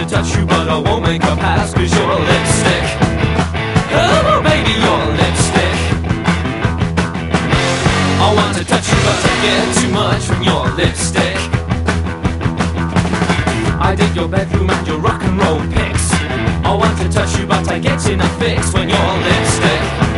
to touch you, but I won't make a pass, cause you're lipstick. Oh, baby, you're lipstick. I want to touch you, but I get too much from your lipstick. I dig your bedroom and your rock and roll pics. I want to touch you, but I get in a fix when you're lipstick.